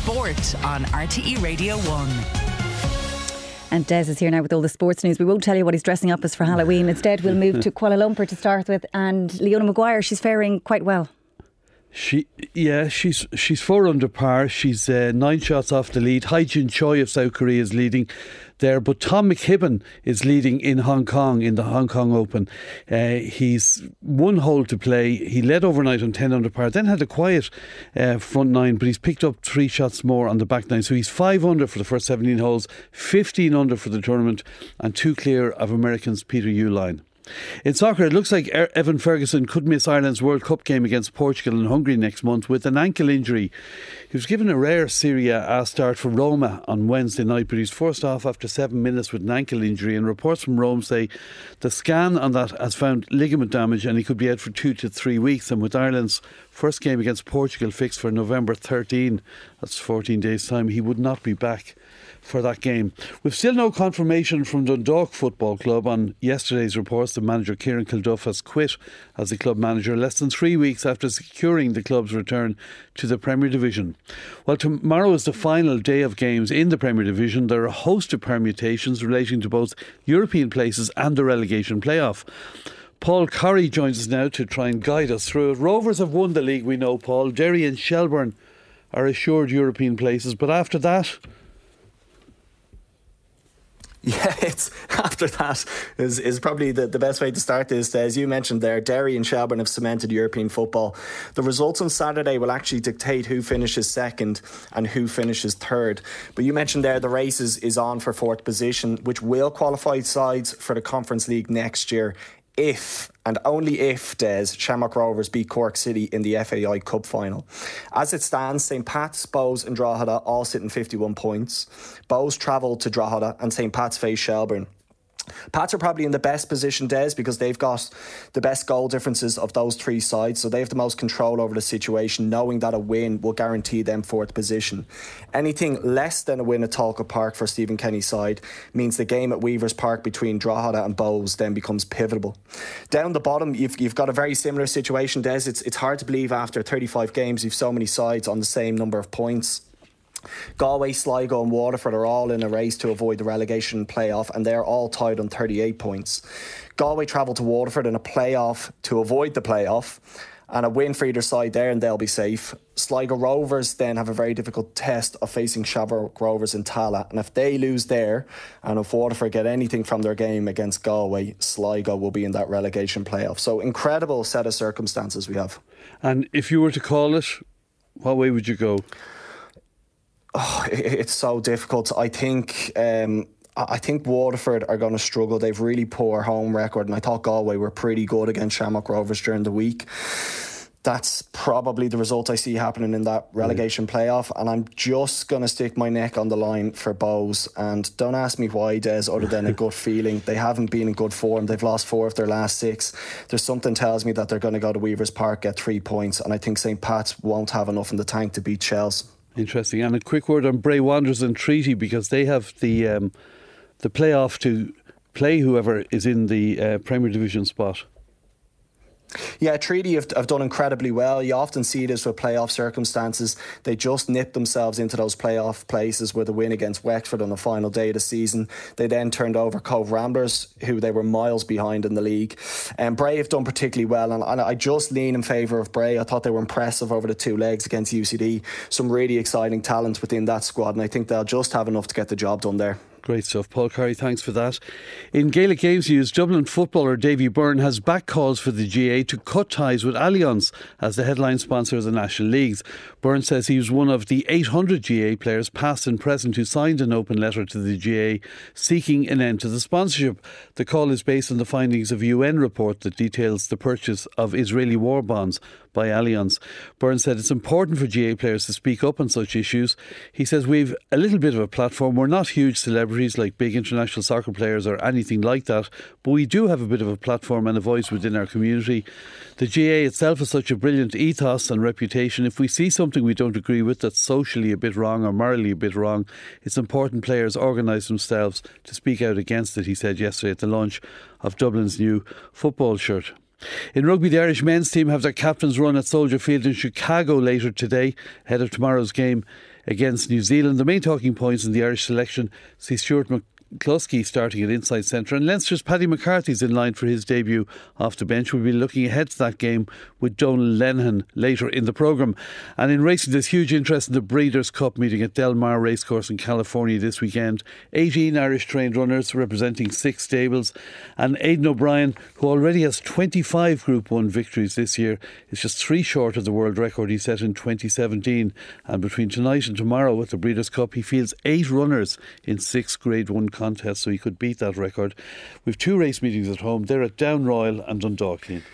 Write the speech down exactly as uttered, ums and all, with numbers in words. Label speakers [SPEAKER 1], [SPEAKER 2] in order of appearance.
[SPEAKER 1] Sport on R T E Radio one.
[SPEAKER 2] And Des is here now with all the sports news. We won't tell you what he's dressing up as for Halloween. Instead, we'll move to Kuala Lumpur to start with. And Leona Maguire, she's faring quite well.
[SPEAKER 3] She, yeah, she's she's four under par. She's uh, nine shots off the lead. Hai-Jin Choi of South Korea is leading there, but Tom McKibben is leading in Hong Kong in the Hong Kong Open. Uh, he's one hole to play. He led overnight on ten under par, then had a quiet uh, front nine, but he's picked up three shots more on the back nine. So he's five under for the first seventeen holes, fifteen under for the tournament, and two clear of Americans Peter Uihlein. In soccer, it looks like Evan Ferguson could miss Ireland's World Cup game against Portugal and Hungary next month with an ankle injury. He was given a rare Serie A start for Roma on Wednesday night, but he's forced off after seven minutes with an ankle injury, and reports from Rome say the scan on that has found ligament damage and he could be out for two to three weeks. And with Ireland's first game against Portugal fixed for November thirteenth, that's fourteen days time, he would not be back for that game. We've still no confirmation from Dundalk Football Club on yesterday's reports that manager Kieran Kilduff has quit as the club manager less than three weeks after securing the club's return to the Premier Division. Well, tomorrow is the final day of games in the Premier Division. There are a host of permutations relating to both European places and the relegation playoff. Paul Corrie joins us now to try and guide us through it. Rovers have won the league, we know, Paul. Derry and Shelbourne are assured European places, but after that...
[SPEAKER 4] Yeah, it's after that is, is probably the, the best way to start this. As you mentioned there, Derry and Shelbourne have cemented European football. The results on Saturday will actually dictate who finishes second and who finishes third. But you mentioned there the race is, is on for fourth position, which will qualify sides for the Conference League next year if, and only if, Des, Shamrock Rovers beat Cork City in the F A I Cup final. As it stands, St Pat's, Bohs and Drogheda all sit in fifty-one points. Bohs travel to Drogheda and St Pat's face Shelbourne. Pats are probably in the best position, Des, because they've got the best goal differences of those three sides, so they have the most control over the situation, knowing that a win will guarantee them fourth position. Anything less than a win at Talcott Park for Stephen Kenny's side means the game at Weavers Park between Drogheda and Bohs then becomes pivotal. Down the bottom, you've, you've got a very similar situation, Des. It's, it's hard to believe after thirty-five games you've so many sides on the same number of points. Galway, Sligo and Waterford are all in a race to avoid the relegation playoff, and they're all tied on thirty-eight points. Galway travel to Waterford in a playoff to avoid the playoff, and a win for either side there and they'll be safe. Sligo Rovers then have a very difficult test of facing Shamrock Rovers in Tala, and if they lose there and if Waterford get anything from their game against Galway, Sligo will be in that relegation playoff. So incredible set of circumstances we have.
[SPEAKER 3] And if you were to call it, what way would you go?
[SPEAKER 4] Oh, it's so difficult. I think um, I think Waterford are going to struggle. They've really poor home record, and I thought Galway were pretty good against Shamrock Rovers during the week. That's probably the result I see happening in that relegation yeah. playoff, and I'm just going to stick my neck on the line for Bohs. And don't ask me why, Des, other than a gut feeling. They haven't been in good form. They've lost four of their last six. There's something tells me that they're going to go to Weavers Park, get three points, and I think St Pat's won't have enough in the tank to beat Chelsea.
[SPEAKER 3] Interesting. And a quick word on Bray Wanderers and Treaty, because they have the um, the playoff to play whoever is in the uh, Premier Division spot.
[SPEAKER 4] Yeah, Treaty have, have done incredibly well. You often see this with playoff circumstances. They just nip themselves into those playoff places with a win against Wexford on the final day of the season. They then turned over Cove Ramblers, who they were miles behind in the league. And Bray have done particularly well, and, and I just lean in favour of Bray. I thought they were impressive over the two legs against U C D. Some really exciting talent within that squad, and I think they'll just have enough to get the job done there.
[SPEAKER 3] Great stuff. Paul Corrie, thanks for that. In Gaelic Games news, Dublin footballer Davy Byrne has back calls for the G A to cut ties with Allianz as the headline sponsor of the National Leagues. Byrne says he was one of the eight hundred G A players, past and present, who signed an open letter to the G A seeking an end to the sponsorship. The call is based on the findings of a U N report that details the purchase of Israeli war bonds by Allianz. Byrne said it's important for G A players to speak up on such issues. He says we've a little bit of a platform. We're not huge celebrities like big international soccer players or anything like that, but we do have a bit of a platform and a voice within our community. The G A itself has such a brilliant ethos and reputation. If we see something we don't agree with that's socially a bit wrong or morally a bit wrong, it's important players organise themselves to speak out against it, he said yesterday at the launch of Dublin's new football shirt. In rugby, the Irish men's team have their captain's run at Soldier Field in Chicago later today, ahead of tomorrow's game against New Zealand. The main talking points in the Irish selection see Stuart McCluskey starting at inside centre, and Leinster's Paddy McCarthy's in line for his debut off the bench. We'll be looking ahead to that game with Donal Lenihan later in the programme. And in racing, there's huge interest in the Breeders' Cup meeting at Del Mar Racecourse in California this weekend. eighteen Irish trained runners representing six stables, and Aidan O'Brien, who already has twenty-five Group one victories this year, is just three short of the world record he set in twenty seventeen. And between tonight and tomorrow at the Breeders' Cup, he fields eight runners in six Grade one contests, so he could beat that record. We've two race meetings at home. They're at Down Royal and Dundalk.